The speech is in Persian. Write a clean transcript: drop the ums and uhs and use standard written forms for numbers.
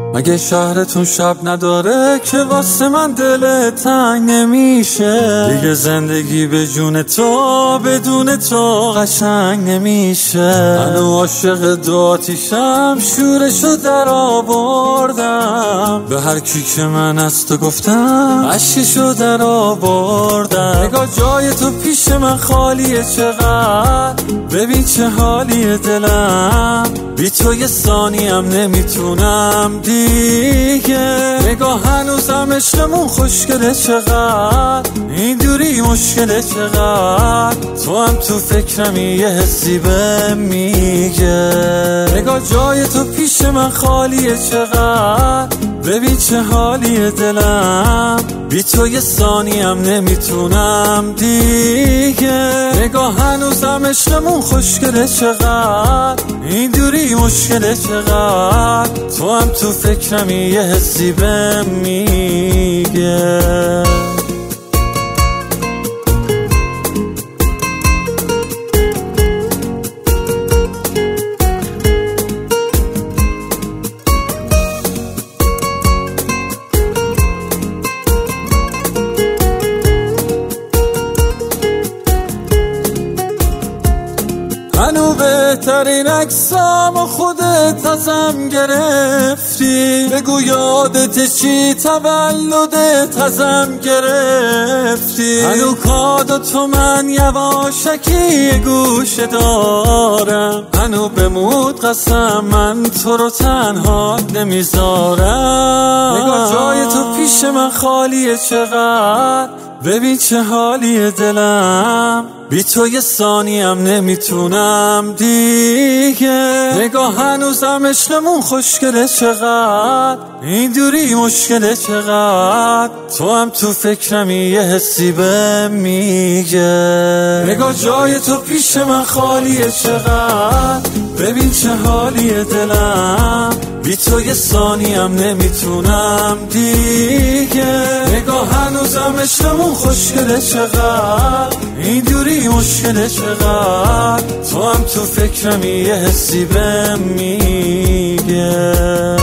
مگه شهرتون شب نداره که واسه من دل تنگ نمیشه؟ دیگه زندگی به جون تو بدون تو قشنگ نمیشه. منو عاشق دو آتیشم، شورشو در آوردم، به هر کی که من از تو گفتم عشقشو در آوردم. نگاه جای تو پیش من خالیه چقدر، ببین چه حالیه دلم، بی تو یه ثانیم نمیتونم دیگه. نگاه هنوزم عشقمون خوشگله چقدر، این دوری مشکله چقدر، تو هم تو فکرمی یه حسی بهم میگه. نگاه جای تو پیش من خالیه چقدر، ببین چه حالیه دلم، بی تو یه ثانیم نمیتونم دیگه. نگاه هنوزم عشقمون خوشگله چقدر، این دوری مشکله چقدر، تو هم تو فکرمی یه حسی بهم میگه. هنو بهترین عکسام و خودت ازم گرفتی، بگو یادت چی تولدت ازم گرفتی. هنو کادو تو من یواشکی گوشه دارم، هنو بمود قسم من تو رو تنها نمیذارم. نگاه جای تو پیش من خالیه چقدر، ببین چه حالیه دلم، بی تو یه ثانیم نمیتونم دیگه. نگاه هنوزم عشقمون خوشگله چقدر، این دوری مشکله چقدر، تو هم تو فکرمی یه حسی بهم میگه. نگاه جای تو پیش من خالیه چقدر، ببین چه حالیه دلم، بی تو یه ثانیم نمیتونم دیگه. نگاه هنوزم عشقمون خوشگله چقدر، این دوری مشکله چقدر، تو هم تو فکرمی یه حسی بهم میگه.